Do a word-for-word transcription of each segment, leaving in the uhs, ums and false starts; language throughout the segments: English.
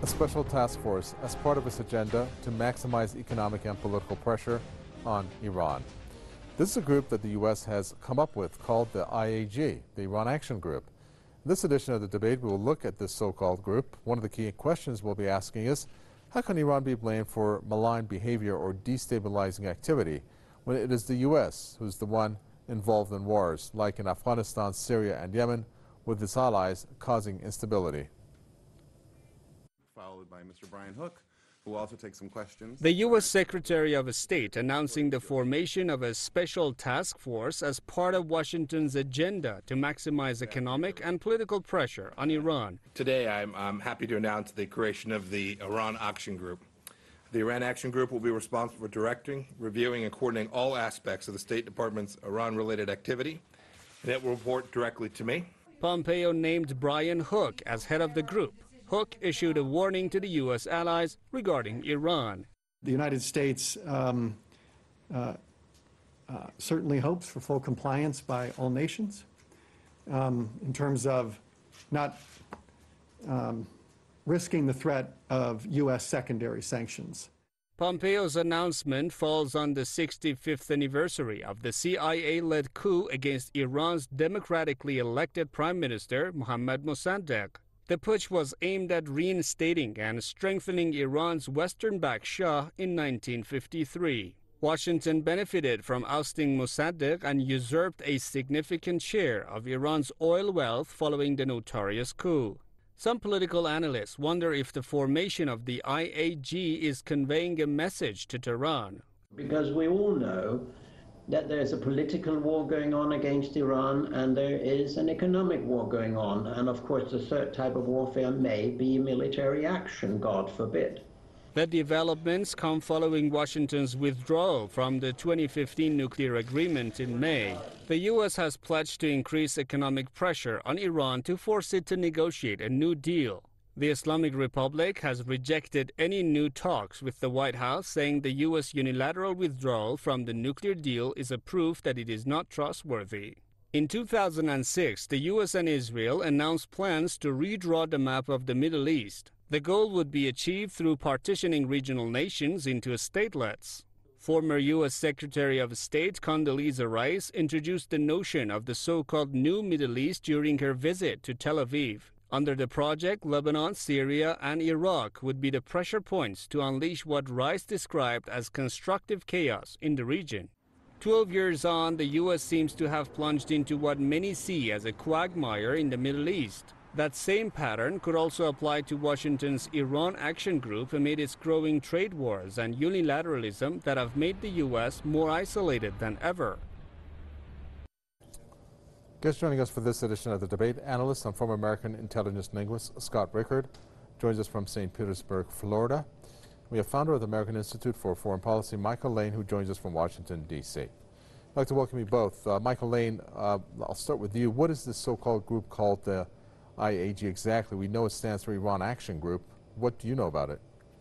a special task force as part of its agenda to maximize economic and political pressure on Iran. This is a group that the U S has come up with called the I A G, the Iran Action Group. In this edition of the debate, we will look at this so-called group. One of the key questions we'll be asking is, how can Iran be blamed for malign behavior or destabilizing activity when it is the U S who's the one involved in wars, like in Afghanistan, Syria, and Yemen, with its allies causing instability? Followed by Mister Brian Hook, who will also take some questions. The U S Secretary of State announcing the formation of a special task force as part of Washington's agenda to maximize economic and political pressure on Iran. Today, I'm, I'm happy to announce the creation of the Iran Action Group. The Iran Action Group will be responsible for directing, reviewing, and coordinating all aspects of the State Department's Iran-related activity, and it will report directly to me. Pompeo named Brian Hook as head of the group. Hook issued a warning to the U S allies regarding Iran. The United States um, uh, uh, certainly hopes for full compliance by all nations um, in terms of not um, risking the threat of U S secondary sanctions. Pompeo's announcement falls on the sixty-fifth anniversary of the C I A-led coup against Iran's democratically elected Prime Minister Mohammad Mossadegh. The putsch was aimed at reinstating and strengthening Iran's Western-backed Shah in nineteen fifty-three. Washington benefited from ousting Mossadegh and usurped a significant share of Iran's oil wealth following the notorious coup. Some political analysts wonder if the formation of the I A G is conveying a message to Tehran. Because we all know that there's a political war going on against Iran and there is an economic war going on. And of course, the third type of warfare may be military action, God forbid. The developments come following Washington's withdrawal from the twenty fifteen nuclear agreement in May. The U S has pledged to increase economic pressure on Iran to force it to negotiate a new deal. The Islamic Republic has rejected any new talks with the White House, saying the U S unilateral withdrawal from the nuclear deal is a proof that it is not trustworthy. In two thousand six, the U S and Israel announced plans to redraw the map of the Middle East. The goal would be achieved through partitioning regional nations into statelets. Former U S Secretary of State Condoleezza Rice introduced the notion of the so-called New Middle East during her visit to Tel Aviv. Under the project, Lebanon, Syria, and Iraq would be the pressure points to unleash what Rice described as constructive chaos in the region. Twelve years on, the U S seems to have plunged into what many see as a quagmire in the Middle East. That same pattern could also apply to Washington's Iran Action Group amid its growing trade wars and unilateralism that have made the U S more isolated than ever. Guest joining us for this edition of the debate, analyst and former American intelligence linguist Scott Rickard, joins us from Saint Petersburg, Florida. We have founder of the American Institute for Foreign Policy, Michael Lane, who joins us from Washington, D C I'd like to welcome you both. Uh, Michael Lane, uh, I'll start with you. What is this so-called group called the I A G exactly? We know it stands for Iran Action Group. What do you know about it?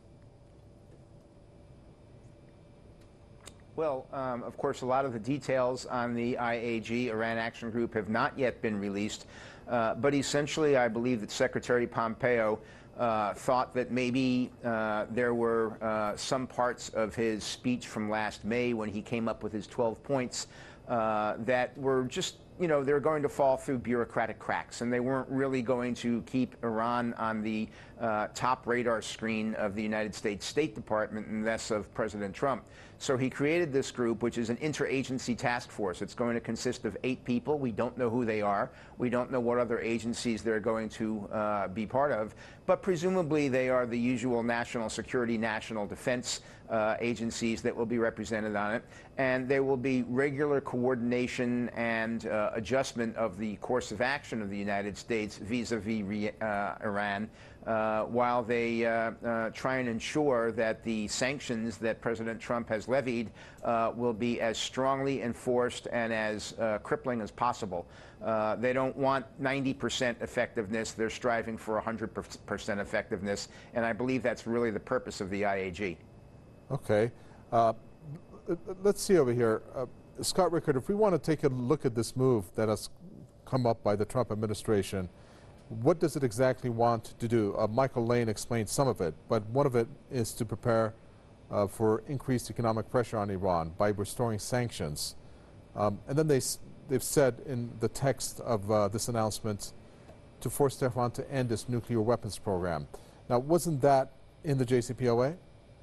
Well, um, of course, a lot of the details on the I A G, Iran Action Group, have not yet been released. Uh, but essentially, I believe that Secretary Pompeo uh, thought that maybe uh, there were uh, some parts of his speech from last May when he came up with his twelve points uh, that were just, you know, they're going to fall through bureaucratic cracks, and they weren't really going to keep Iran on the uh, top radar screen of the United States State Department and less of President Trump. So he created this group, which is an interagency task force. It's going to consist of eight people. We don't know who they are. We don't know what other agencies they're going to uh, be part of, but presumably they are the usual national security, national defense uh, agencies that will be represented on it. And there will be regular coordination and uh, adjustment of the course of action of the United States vis-a-vis uh, Iran, uh, while they uh, uh, try and ensure that the sanctions that President Trump has levied uh, will be as strongly enforced and as uh, crippling as possible. Uh, they don't want ninety percent effectiveness. They're striving for one hundred percent effectiveness, and I believe that's really the purpose of the I A G. Okay. Uh, let's see over here. Uh, Scott Rickard, if we want to take a look at this move that has come up by the Trump administration What does it exactly want to do? Uh, Michael Lane explained some of it, but one of it is to prepare uh, for increased economic pressure on Iran by restoring sanctions. Um, and then they, they've said in the text of uh, this announcement to force Tehran to end its nuclear weapons program. Now, wasn't that in the J C P O A?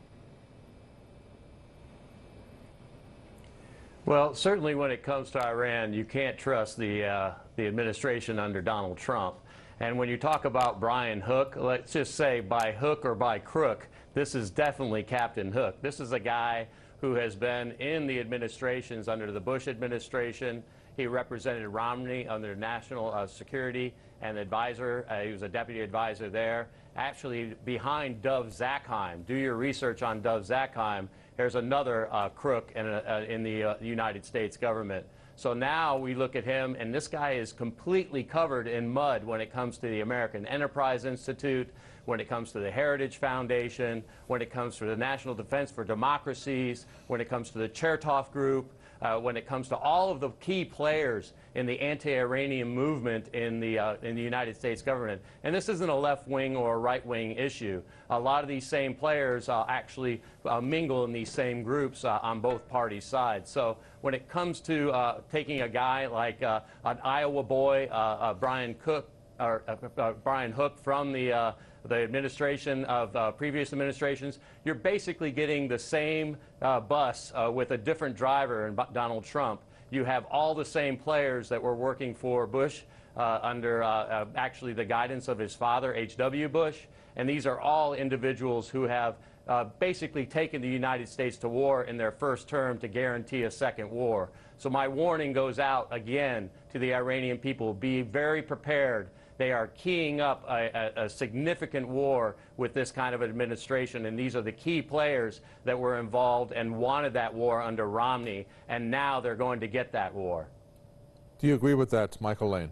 Well, certainly when it comes to Iran, you can't trust the, uh, the administration under Donald Trump. And when you talk about Brian Hook, let's just say by hook or by crook, this is definitely Captain Hook. This is a guy who has been in the administrations under the Bush administration. He represented Romney under national uh, security and advisor. Uh, he was a deputy advisor there. Actually, behind Dov Zakheim, do your research on Dov Zakheim. There's another uh, crook in, a, uh, in the uh, United States government. So now we look at him, and this guy is completely covered in mud when it comes to the American Enterprise Institute, when it comes to the Heritage Foundation, when it comes to the National Defense for Democracies, when it comes to the Chertoff Group, uh, when it comes to all of the key players in the anti-Iranian movement in the, uh, in the United States government. And this isn't a left-wing or a right-wing issue. A lot of these same players uh, actually uh, mingle in these same groups uh, on both parties' sides. So when it comes to uh, taking a guy like uh, an Iowa boy, uh, uh, Brian Cook, or uh, uh, Brian Hook from the uh, the administration of uh, previous administrations, you're basically getting the same uh, bus uh, with a different driver in Donald Trump. You have all the same players that were working for Bush uh, under uh, uh, actually the guidance of his father, H W Bush, and these are all individuals who have uh, basically taken the United States to war in their first term to guarantee a second war. So my warning goes out again to the Iranian people. Be very prepared. They are keying up a, a, a significant war with this kind of administration, and these are the key players that were involved and wanted that war under Romney, and now they're going to get that war. Do you agree with that, Michael Lane?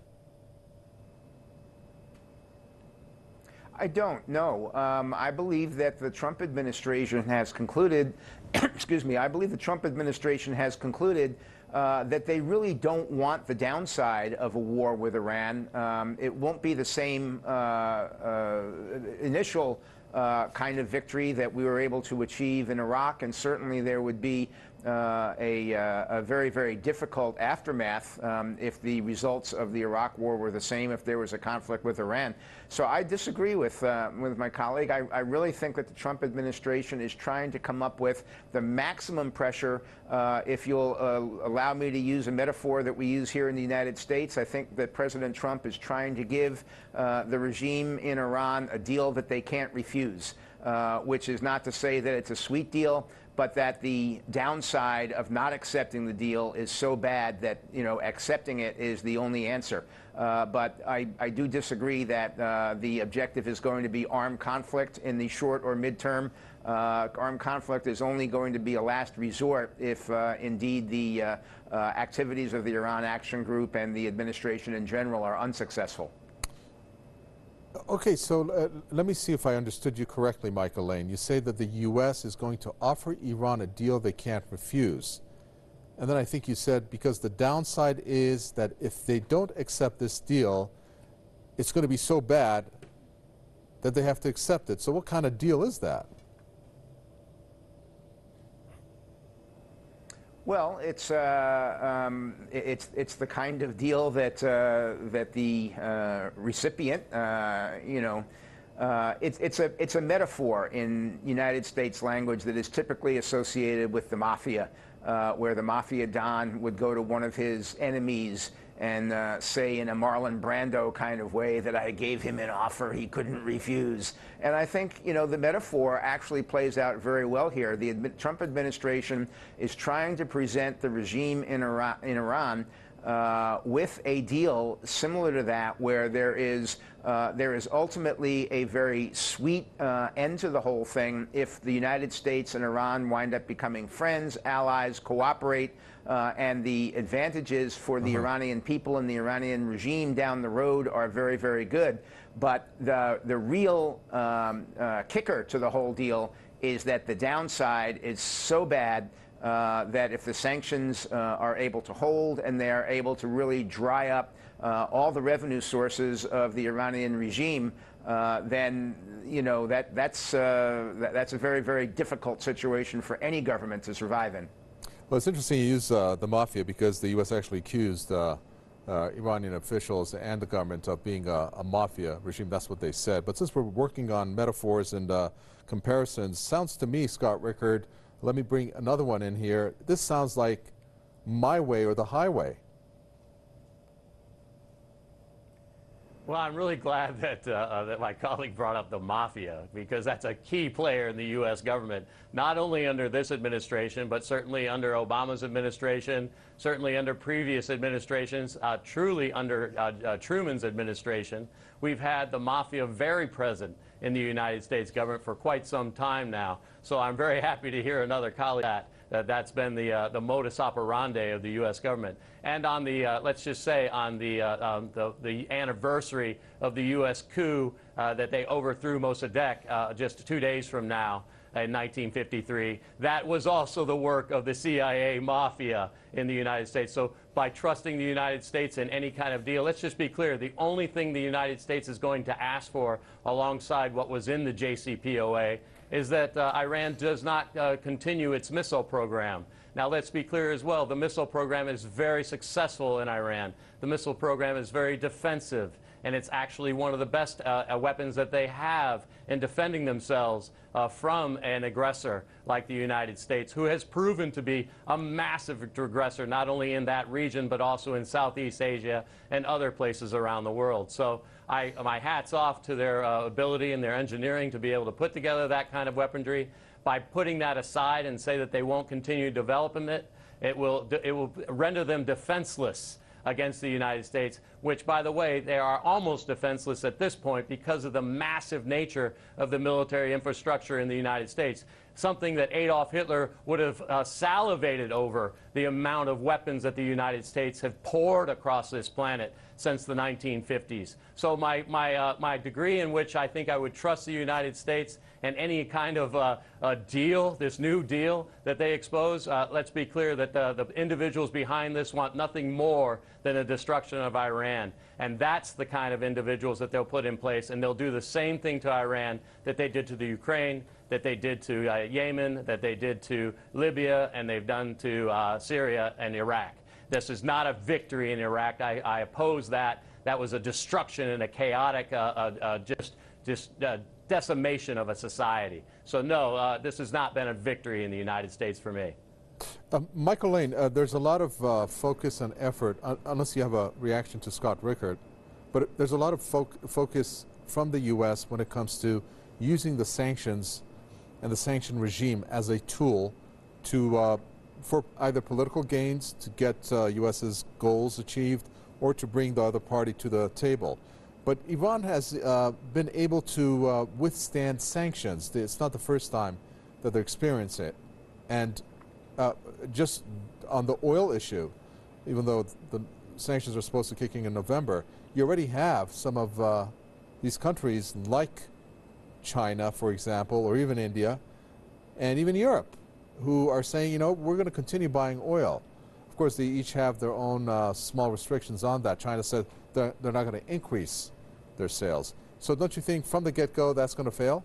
I don't, no. Um, I believe that the Trump administration has concluded, excuse me, I believe the Trump administration has concluded Uh, that they really don't want the downside of a war with Iran. Um, it won't be the same uh, uh, initial uh, kind of victory that we were able to achieve in Iraq, and certainly there would be uh, a, uh, a very, very difficult aftermath um, if the results of the Iraq war were the same, if there was a conflict with Iran. So I disagree with, uh, with my colleague. I, I really think that the Trump administration is trying to come up with the maximum pressure. Uh, if you'll uh, allow me to use a metaphor that we use here in the United States, I think that President Trump is trying to give uh, the regime in Iran a deal that they can't refuse, uh, which is not to say that it's a sweet deal, but that the downside of not accepting the deal is so bad that, you know, accepting it is the only answer. Uh, but I, I do disagree that uh, the objective is going to be armed conflict in the short or midterm. Uh, armed conflict is only going to be a last resort if uh, indeed the uh, uh, activities of the Iran Action Group and the administration in general are unsuccessful. Okay, so uh, let me see if I understood you correctly, Michael Lane. You say that the U S is going to offer Iran a deal they can't refuse. And then I think you said because the downside is that if they don't accept this deal, it's going to be so bad that they have to accept it. So what kind of deal is that? Well, it's uh, um, it's it's the kind of deal that uh, that the uh, recipient, uh, you know, uh, it's it's a it's a metaphor in United States language that is typically associated with the mafia, uh, where the mafia don would go to one of his enemies and uh, say in a Marlon Brando kind of way that I gave him an offer he couldn't refuse. And I think, you know, the metaphor actually plays out very well here. The admi- Trump administration is trying to present the regime in Iran, in Iran uh, with a deal similar to that, where there is uh, there is ultimately a very sweet uh, end to the whole thing if the United States and Iran wind up becoming friends, allies, cooperate. Uh, and the advantages for the uh-huh. Iranian people and the Iranian regime down the road are very, very good. But the, the real um, uh, kicker to the whole deal is that the downside is so bad uh, that if the sanctions uh, are able to hold and they are able to really dry up uh, all the revenue sources of the Iranian regime, uh, then you know that that's uh, that, that's a very, very difficult situation for any government to survive in. Well, it's interesting you use uh, the mafia because the U S actually accused uh, uh, Iranian officials and the government of being a, a mafia regime. That's what they said. But since we're working on metaphors and uh, comparisons, sounds to me, Scott Rickard, let me bring another one in here. This sounds like my way or the highway. Well, I'm really glad that, uh, uh, that my colleague brought up the mafia, because that's a key player in the U S government, not only under this administration, but certainly under Obama's administration, certainly under previous administrations, uh, truly under uh, uh, Truman's administration. We've had the mafia very present in the United States government for quite some time now. So I'm very happy to hear another colleague that. That that's been the, uh, the modus operandi of the U S government. And on the, uh, let's just say, on the, uh, um, the, the anniversary of the U S coup uh, that they overthrew Mossadegh uh, just two days from now in nineteen fifty-three, that was also the work of the C I A mafia in the United States. So by trusting the United States in any kind of deal, let's just be clear, the only thing the United States is going to ask for alongside what was in the J C P O A is that uh, Iran does not uh, continue its missile program. Now, let's be clear as well. The missile program is very successful in Iran. The missile program is very defensive, and it's actually one of the best uh, weapons that they have in defending themselves uh, from an aggressor like the United States, who has proven to be a massive aggressor, not only in that region, but also in Southeast Asia and other places around the world. So I, my hat's off to their uh, ability and their engineering to be able to put together that kind of weaponry. By putting that aside and say that they won't continue developing it, it will, it will render them defenseless against the United States, which, by the way, they are almost defenseless at this point because of the massive nature of the military infrastructure in the United States, something that Adolf Hitler would have uh, salivated over, the amount of weapons that the United States have poured across this planet since the nineteen fifties. So my, my, uh, my degree in which I think I would trust the United States and any kind of uh, uh, deal, this new deal that they expose, uh, let's be clear that the, the individuals behind this want nothing more than the destruction of Iran. And that's the kind of individuals that they'll put in place, and they'll do the same thing to Iran that they did to the Ukraine, that they did to uh, Yemen, that they did to Libya, and they've done to uh, Syria and Iraq. This is not a victory in Iraq. I, I oppose that. That was a destruction and a chaotic, uh, uh, uh, just, just uh, decimation of a society. So no, uh, this has not been a victory in the United States for me. Uh, Michael Lane, uh, there's a lot of uh, focus and effort, uh, unless you have a reaction to Scott Rickard, but there's a lot of fo focus from the U S when it comes to using the sanctions and the sanction regime as a tool to uh, for either political gains, to get uh, U S's goals achieved, or to bring the other party to the table. But Iran has uh, been able to uh, withstand sanctions. It's not the first time that they're experiencing it. And uh, just on the oil issue, even though the sanctions are supposed to kick in in November, you already have some of uh, these countries like China, for example, or even India, and even Europe, who are saying, you know, we're going to continue buying oil. Of course, they each have their own uh, small restrictions on that. China said they're, they're not going to increase their sales. So don't you think from the get-go that's going to fail?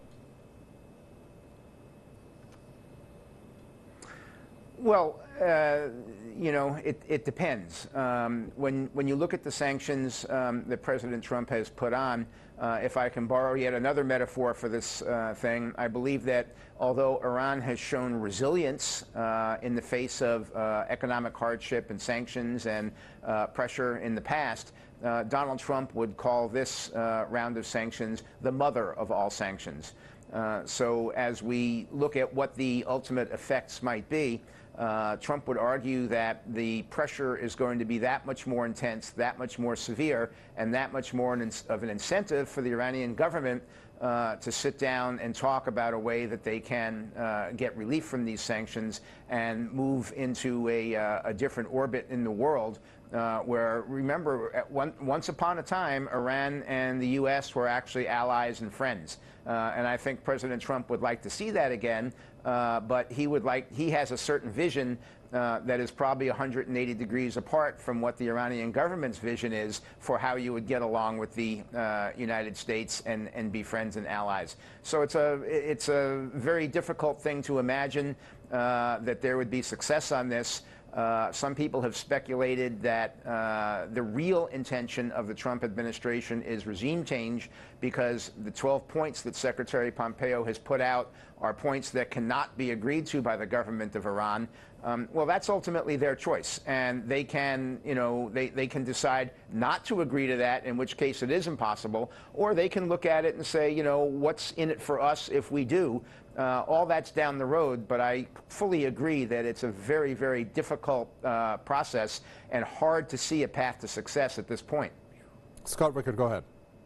Well, uh, you know, it, it depends. Um, when, when you look at the sanctions um, that President Trump has put on, uh, if I can borrow yet another metaphor for this uh, thing, I believe that although Iran has shown resilience uh, in the face of uh, economic hardship and sanctions and uh, pressure in the past, uh, Donald Trump would call this uh, round of sanctions the mother of all sanctions. Uh, so as we look at what the ultimate effects might be, Uh, Trump would argue that the pressure is going to be that much more intense, that much more severe, and that much more an of an incentive for the Iranian government uh, to sit down and talk about a way that they can uh, get relief from these sanctions and move into a, uh, a different orbit in the world. Uh, where, remember, at one, once upon a time, Iran and the U S were actually allies and friends. Uh, and I think President Trump would like to see that again, uh, but he would like, he has a certain vision uh, that is probably one hundred eighty degrees apart from what the Iranian government's vision is for how you would get along with the uh, United States and, and be friends and allies. So it's a, it's a very difficult thing to imagine uh, that there would be success on this. Uh, some people have speculated that uh, the real intention of the Trump administration is regime change, because the twelve points that Secretary Pompeo has put out are points that cannot be agreed to by the government of Iran. Um, well, that's ultimately their choice, and they can, you know, they, they can decide not to agree to that, in which case it is impossible, or they can look at it and say, you know, what's in it for us if we do? Uh, all that's down the road, but I fully agree that it's a very, very difficult uh, process and hard to see a path to success at this point. Scott Rickard, go ahead.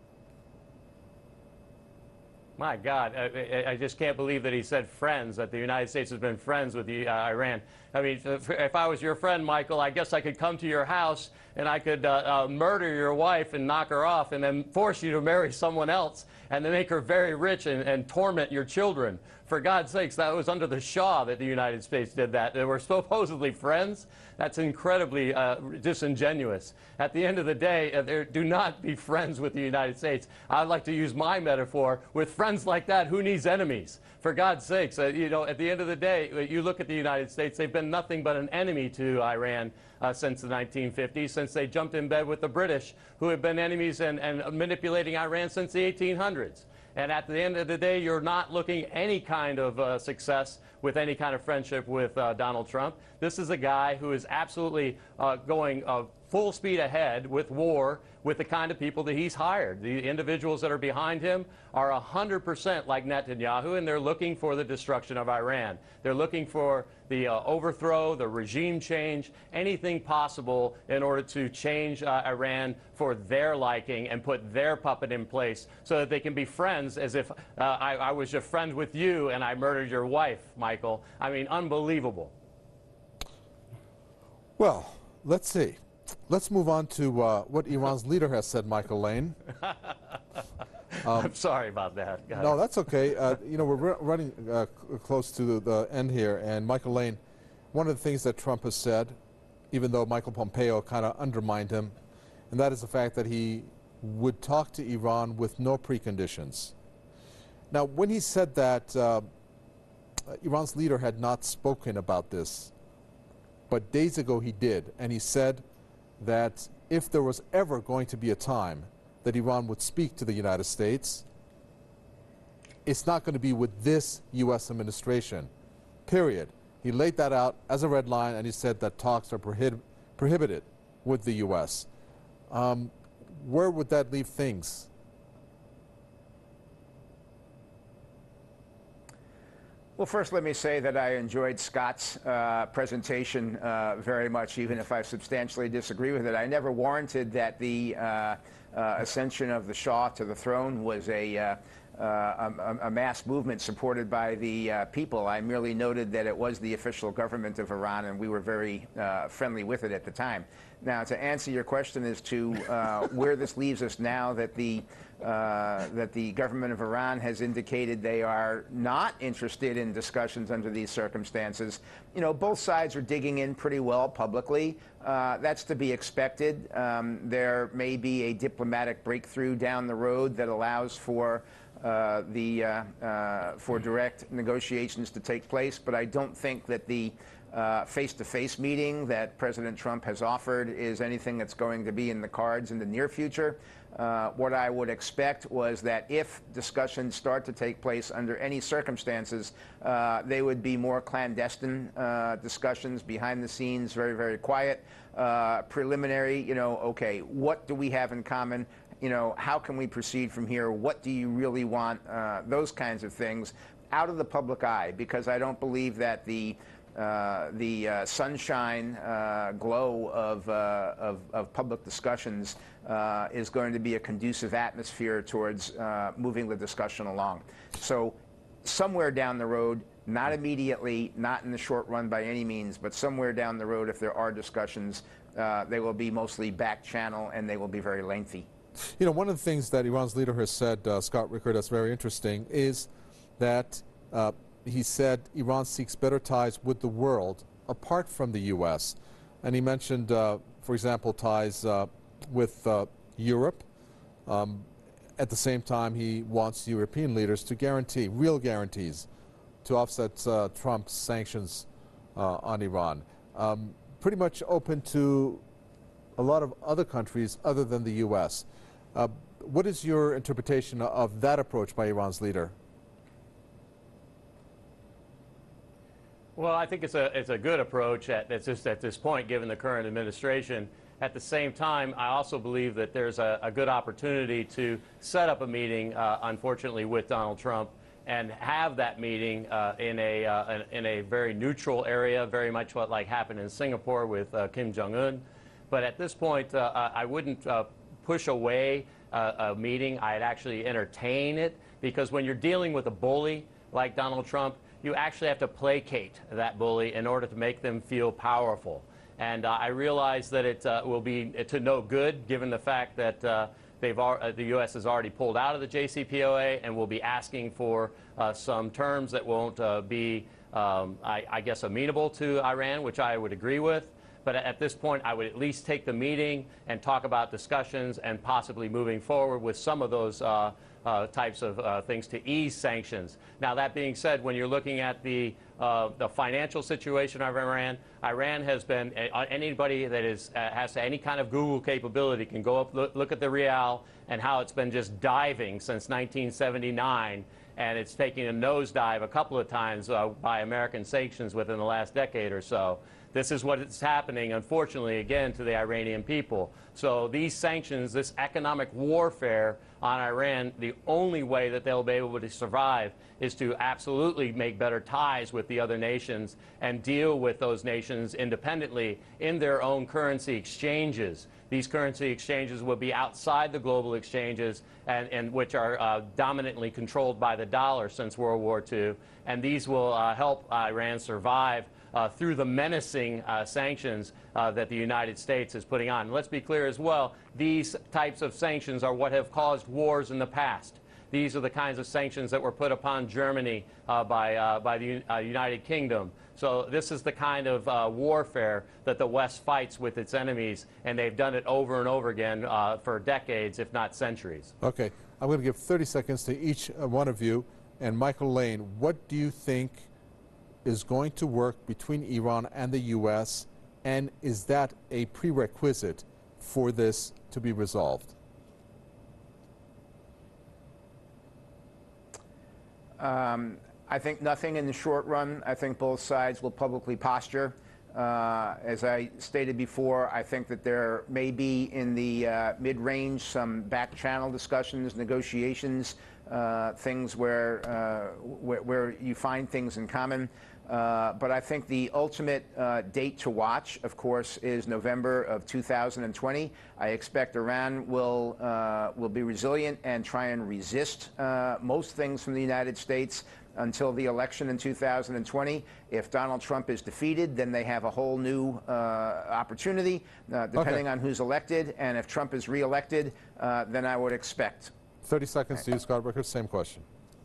My God, I, I just can't believe that he said friends, that the United States has been friends with the, uh, Iran. I mean, if, if I was your friend, Michael, I guess I could come to your house and I could uh, uh, murder your wife and knock her off and then force you to marry someone else and then make her very rich and, and torment your children. For God's sakes, that was under the Shah that the United States did that. They were supposedly friends. That's incredibly uh, disingenuous. At the end of the day, uh, do not be friends with the United States. I'd like to use my metaphor. With friends like that, who needs enemies? For God's sakes, uh, you know, at the end of the day, you look at the United States, they've been nothing but an enemy to Iran uh, since the nineteen fifties, since they jumped in bed with the British, who have been enemies and, and manipulating Iran since the eighteen hundreds. And at the end of the day, you're not looking any kind of uh, success with any kind of friendship with uh, Donald Trump. This is a guy who is absolutely uh, going uh, full speed ahead with war with the kind of people that he's hired. The individuals that are behind him are one hundred percent like Netanyahu, and they're looking for the destruction of Iran. They're looking for the uh, overthrow, the regime change, anything possible in order to change uh, Iran for their liking and put their puppet in place so that they can be friends, as if uh, I, I was a friend with you and I murdered your wife, Michael. I mean, unbelievable. Well, let's see. Let's move on to uh, what Iran's leader has said, Michael Lane. Um, I'm sorry about that. Go no, ahead. that's okay. Uh, you know, we're running uh, close to the, the end here, and Michael Lane, one of the things that Trump has said, even though Michael Pompeo kind of undermined him, and that is the fact that he would talk to Iran with no preconditions. Now, when he said that, uh, Iran's leader had not spoken about this, but days ago he did, and he said that if there was ever going to be a time that Iran would speak to the United States, it's not going to be with this U S administration, period. He laid that out as a red line, and he said that talks are prohib prohibited with the U S Um, where would that leave things? Well, first, let me say that I enjoyed Scott's uh, presentation uh, very much, even if I substantially disagree with it. I never warranted that the uh, uh, ascension of the Shah to the throne was a, uh, uh, a, a mass movement supported by the uh, people. I merely noted that it was the official government of Iran, and we were very uh, friendly with it at the time. Now, to answer your question as to uh, where this leaves us now that the Uh, that the government of Iran has indicated they are not interested in discussions under these circumstances. You know, both sides are digging in pretty well publicly. Uh, that's to be expected. Um, there may be a diplomatic breakthrough down the road that allows for uh, the uh, uh, for direct negotiations to take place, but I don't think that the uh, face-to-face meeting that President Trump has offered is anything that's going to be in the cards in the near future. Uh, what I would expect was that if discussions start to take place under any circumstances, uh, they would be more clandestine uh, discussions, behind the scenes, very, very quiet, uh, preliminary, you know, okay, what do we have in common? You know, how can we proceed from here? What do you really want? Uh, those kinds of things out of the public eye, because I don't believe that the Uh, the uh, sunshine uh, glow of, uh, of, of public discussions uh, is going to be a conducive atmosphere towards uh, moving the discussion along. So somewhere down the road, not immediately, not in the short run by any means, but somewhere down the road, if there are discussions, uh, they will be mostly back channel and they will be very lengthy. You know, one of the things that Iran's leader has said, uh, Scott Rickard, that's very interesting, is that uh, he said Iran seeks better ties with the world apart from the U S. And he mentioned, uh, for example, ties uh, with uh, Europe. Um, at the same time, he wants European leaders to guarantee, real guarantees, to offset uh, Trump's sanctions uh, on Iran. Um, pretty much open to a lot of other countries other than the U S. Uh, what is your interpretation of that approach by Iran's leader? Well, I think it's a, it's a good approach at, it's just at this point, given the current administration. At the same time, I also believe that there's a, a good opportunity to set up a meeting, uh, unfortunately, with Donald Trump and have that meeting uh, in, a, uh, in a very neutral area, very much what like happened in Singapore with uh, Kim Jong-un. But at this point, uh, I wouldn't uh, push away uh, a meeting. I'd actually entertain it, because when you're dealing with a bully like Donald Trump, you actually have to placate that bully in order to make them feel powerful. And uh, I realize that it uh, will be to no good, given the fact that uh, they've uh, the U S has already pulled out of the J C P O A and will be asking for uh, some terms that won't uh, be, um, I, I guess, amenable to Iran, which I would agree with. But at this point, I would at least take the meeting and talk about discussions and possibly moving forward with some of those uh, uh, types of uh, things to ease sanctions. Now, that being said, when you're looking at the uh, the financial situation of Iran, Iran has been uh, anybody that is uh, has any kind of Google capability can go up, look, look at the rial and how it's been just diving since nineteen seventy-nine. And it's taking a nosedive a couple of times uh, by American sanctions within the last decade or so. This is what is happening, unfortunately, again, to the Iranian people. So these sanctions, this economic warfare on Iran, the only way that they'll be able to survive is to absolutely make better ties with the other nations and deal with those nations independently in their own currency exchanges. These currency exchanges will be outside the global exchanges, and, and which are uh, dominantly controlled by the dollar since World War Two. And these will uh, help Iran survive Uh, through the menacing uh, sanctions uh, that the United States is putting on. And let's be clear as well, these types of sanctions are what have caused wars in the past. These are the kinds of sanctions that were put upon Germany uh, by, uh, by the uh, United Kingdom. So this is the kind of uh, warfare that the West fights with its enemies, and they've done it over and over again uh, for decades, if not centuries. Okay, I'm going to give thirty seconds to each uh, one of you. And Michael Lane, what do you think is going to work between Iran and the U S, and is that a prerequisite for this to be resolved? Um, I think nothing in the short run. I think both sides will publicly posture. Uh, as I stated before, I think that there may be in the uh, mid-range some back-channel discussions, negotiations, uh, things where, uh, where, where you find things in common. Uh, but I think the ultimate uh, date to watch, of course, is November of two thousand twenty. I expect Iran will, uh, will be resilient and try and resist uh, most things from the United States until the election in two thousand twenty. If Donald Trump is defeated, then they have a whole new uh, opportunity, uh, depending okay. on who's elected. And if Trump is reelected, uh, then I would expect. thirty seconds to you, Scott Rickard. Same question.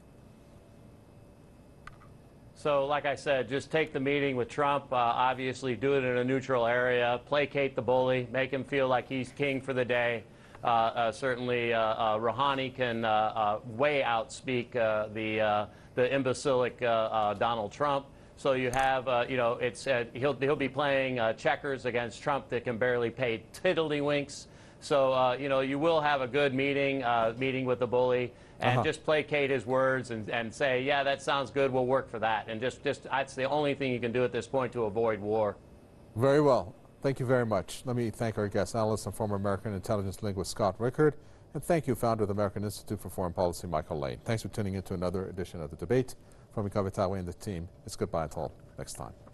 So, like I said, just take the meeting with Trump, uh, obviously do it in a neutral area, placate the bully, make him feel like he's king for the day. Uh, uh, certainly, uh, uh, Rouhani can uh, uh, way outspeak uh, the, uh, the imbecilic uh, uh, Donald Trump. So you have, uh, you know, it's, uh, he'll, he'll be playing uh, checkers against Trump that can barely pay tiddlywinks. So, uh, you know, you will have a good meeting, uh, meeting with the bully. And uh-huh. just placate his words and, and say, yeah, that sounds good, we'll work for that. And just, just that's the only thing you can do at this point to avoid war. Very well. Thank you very much. Let me thank our guest analyst and former American intelligence linguist Scott Rickard. And thank you, founder of the American Institute for Foreign Policy, Michael Lane. Thanks for tuning in to another edition of The Debate. From Mikhail Vitale and the team, it's goodbye until next time.